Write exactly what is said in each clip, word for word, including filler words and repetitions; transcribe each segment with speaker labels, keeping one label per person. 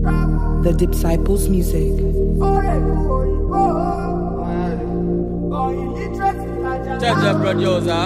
Speaker 1: The Disciples Music.
Speaker 2: Jaja producer.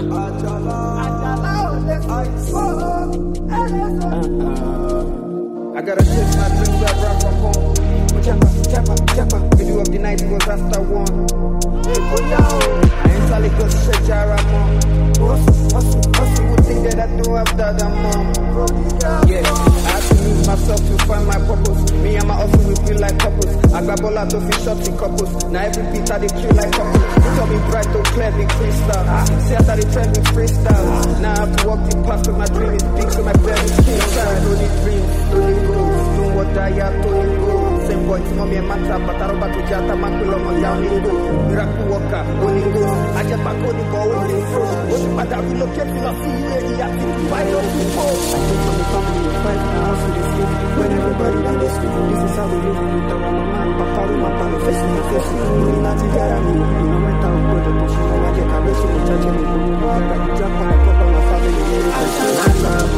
Speaker 3: I gotta chase my dreams where I run from home. Japa, japa, japa. Video of the night was after one. I ain't solid cause shit Jaramo. Hustle, hustle, hustle. Would think that I do after the mom. Yeah, I have to lose myself to find my purpose. Me and my hustle we feel like couples. I grab all out of fish shots in couples. Now every beat I they kill like couples. They tell me bright, don't clear me crystal. See after they trend me freestyle. Now I have to walk the path of my dream is big, so my belly skin side. Don't need dreams, don't need goals. Don't what I have, don't need goals. Same boy, to mommy and matter, but I don't back to Jata, Makulo, my young nigga. Miracle walker, only go. I just back on the ball with the froze. What's the matter? We look at you, I see you ready, I think you find out people. I came from the family of five, now I see the sleep. When everybody down the street, this is how we live with our mama, papa, my papa, facing the face. Only not to get me, you know, my town, but the push, I get a race with the church, and I jump on my papa, my family, I love.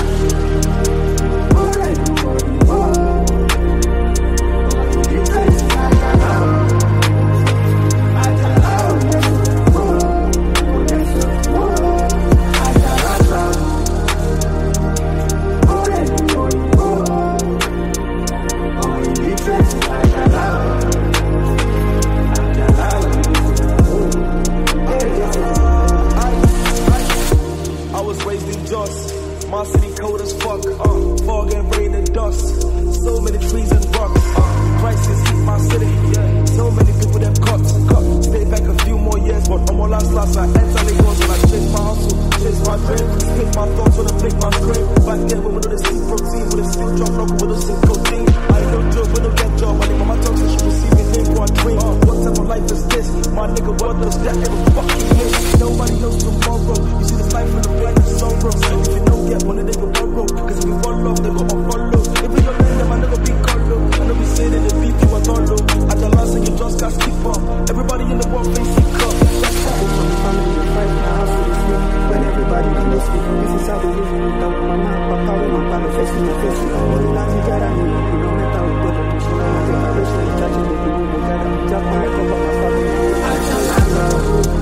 Speaker 4: My city cold as fuck, uh, fog and rain and dust. So many trees and rocks, uh, crisis hit my city. Yeah. So many people that cut, cut. Stay back a few more years, but I'm all last last. I enter Lagos when I chase my hustle, chase my dream. Hit my thoughts when I flick my screen. Back then when we know the sleep protein, with a sleep drop, rock with a sleep protein. I ain't no joke, we don't get job. I need mama talks and she will see me name for a dream. Uh, what type of life is this? My nigga, what does that ever fucking mean? Nobody knows tomorrow. You see this life from the blind and sorrow. If you don't get money, they go borrow. Cause if we fall off, they go unfollow. If we don't land them, I never be color. I know we say that the beat you are not low. At the last, and you just can't keep up. Everybody in the world face sick up. That's how we from the family of five now. I see the sleep. When everybody in the sleep, this is how we live with our mama, papa, my papa, facing the face. Only not to get me. You know, matter what God will push. I get my wish and touch it. We will gather. Jump on my cover, my family. I shall love.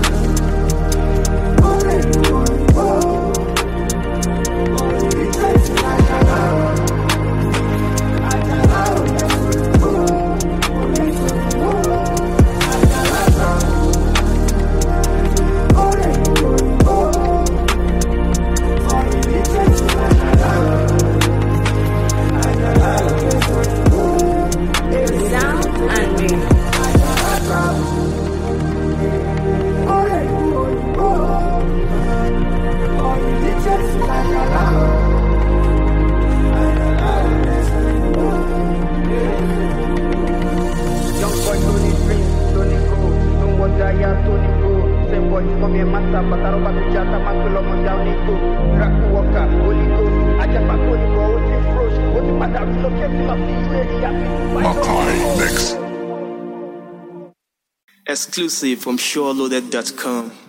Speaker 5: Exclusive from Sure Loaded dot com.